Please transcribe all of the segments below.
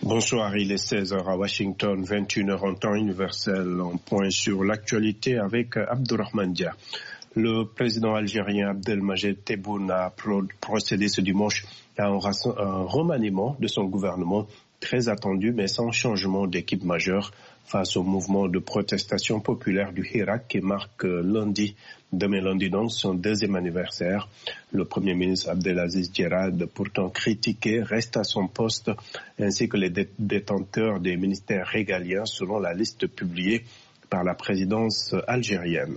Bonsoir, il est 16h à Washington, 21h en temps universel. On point sur l'actualité avec Abdourahmane Dia. Le président algérien Abdelmajed Tebboune a procédé ce dimanche à un remaniement de son gouvernement très attendu mais sans changement d'équipe majeure face au mouvement de protestation populaire du Hirak qui marque demain lundi donc son deuxième anniversaire. Le Premier ministre Abdelaziz Djerad, pourtant critiqué, reste à son poste ainsi que les détenteurs des ministères régaliens selon la liste publiée par la présidence algérienne.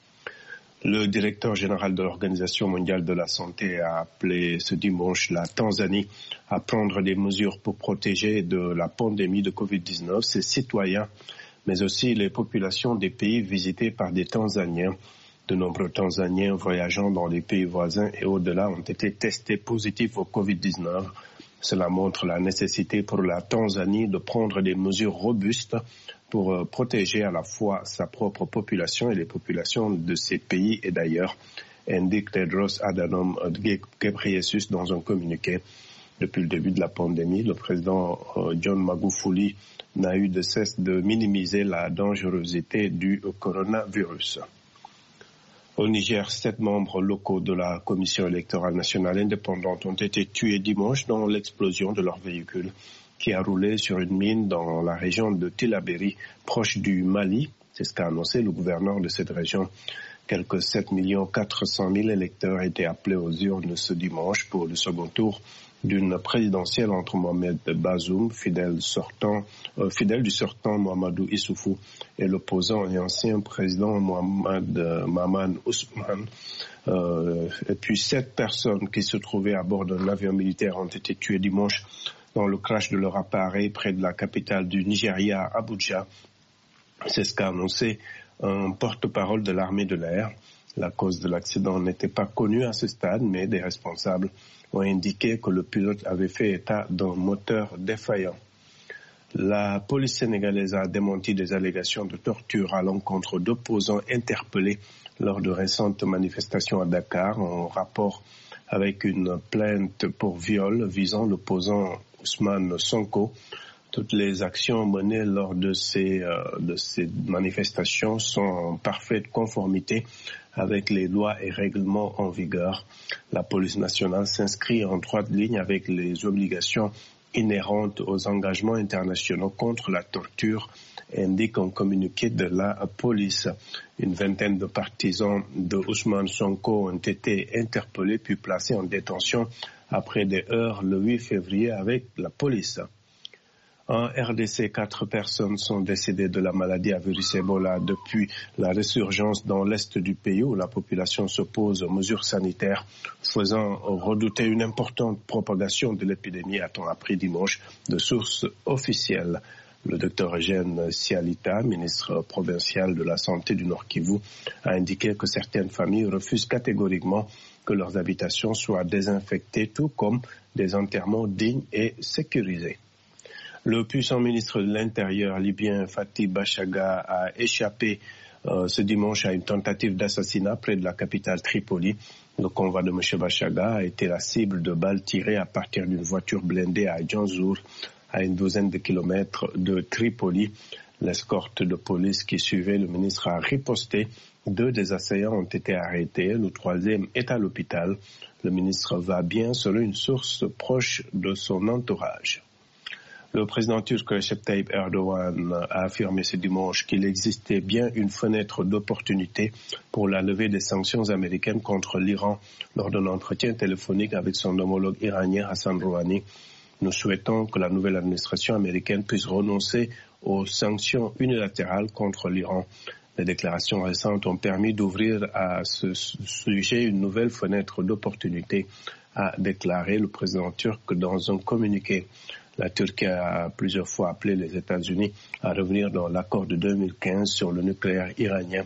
Le directeur général de l'Organisation mondiale de la santé a appelé ce dimanche la Tanzanie à prendre des mesures pour protéger de la pandémie de Covid-19 ses citoyens, mais aussi les populations des pays visités par des Tanzaniens. De nombreux Tanzaniens voyageant dans les pays voisins et au-delà ont été testés positifs au Covid-19. Cela montre la nécessité pour la Tanzanie de prendre des mesures robustes pour protéger à la fois sa propre population et les populations de ces pays et d'ailleurs, indique Tedros Adhanom Ghebreyesus dans un communiqué. Depuis le début de la pandémie, le président John Magufuli n'a eu de cesse de minimiser la dangerosité du coronavirus. Au Niger, 7 membres locaux de la Commission électorale nationale indépendante ont été tués dimanche dans l'explosion de leur véhicule qui a roulé sur une mine dans la région de Tillabéri, proche du Mali. C'est ce qu'a annoncé le gouverneur de cette région. Quelques 7 400 000 électeurs étaient appelés aux urnes ce dimanche pour le second tour d'une présidentielle entre Mohamed Bazoum, fidèle du sortant Mahamadou Issoufou, et l'opposant et ancien président Mohamed Maman Ousmane. Et puis 7 personnes qui se trouvaient à bord d'un avion militaire ont été tuées dimanche dans le crash de leur appareil près de la capitale du Nigeria, Abuja. C'est ce qu'a annoncé un porte-parole de l'armée de l'air. La cause de l'accident n'était pas connue à ce stade, mais des responsables ont indiqué que le pilote avait fait état d'un moteur défaillant. La police sénégalaise a démenti des allégations de torture à l'encontre d'opposants interpellés lors de récentes manifestations à Dakar en rapport avec une plainte pour viol visant l'opposant Ousmane Sonko. Toutes les actions menées lors de ces manifestations sont en parfaite conformité avec les lois et règlements en vigueur. La police nationale s'inscrit en droite ligne avec les obligations inhérentes aux engagements internationaux contre la torture, indique un communiqué de la police. Une vingtaine de partisans de Ousmane Sonko ont été interpellés puis placés en détention après des heurts le 8 février avec la police. En RDC, 4 personnes sont décédées de la maladie à virus Ebola depuis la résurgence dans l'est du pays où la population s'oppose aux mesures sanitaires, faisant redouter une importante propagation de l'épidémie, a-t-on appris dimanche de sources officielles. Le docteur Eugène Sialita, ministre provincial de la Santé du Nord Kivu, a indiqué que certaines familles refusent catégoriquement que leurs habitations soient désinfectées, tout comme des enterrements dignes et sécurisés. Le puissant ministre de l'Intérieur libyen Fathi Bashagha a échappé ce dimanche à une tentative d'assassinat près de la capitale Tripoli. Le convoi de M. Bashagha a été la cible de balles tirées à partir d'une voiture blindée à Djanzour, à une douzaine de kilomètres de Tripoli. L'escorte de police qui suivait le ministre a riposté. 2 des assaillants ont été arrêtés. Le 3e est à l'hôpital. Le ministre va bien selon une source proche de son entourage. Le président turc Recep Tayyip Erdogan a affirmé ce dimanche qu'il existait bien une fenêtre d'opportunité pour la levée des sanctions américaines contre l'Iran lors d'un entretien téléphonique avec son homologue iranien Hassan Rouhani. Nous souhaitons que la nouvelle administration américaine puisse renoncer aux sanctions unilatérales contre l'Iran. Les déclarations récentes ont permis d'ouvrir à ce sujet une nouvelle fenêtre d'opportunité, a déclaré le président turc dans un communiqué. La Turquie a plusieurs fois appelé les États-Unis à revenir dans l'accord de 2015 sur le nucléaire iranien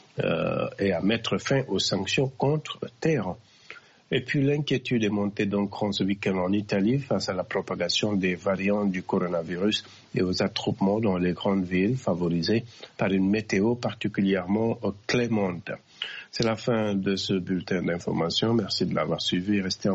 et à mettre fin aux sanctions contre Téhéran. Et puis l'inquiétude est montée d'un cran ce week-end en Italie face à la propagation des variants du coronavirus et aux attroupements dans les grandes villes favorisées par une météo particulièrement clémente. C'est la fin de ce bulletin d'information. Merci de l'avoir suivi. Restez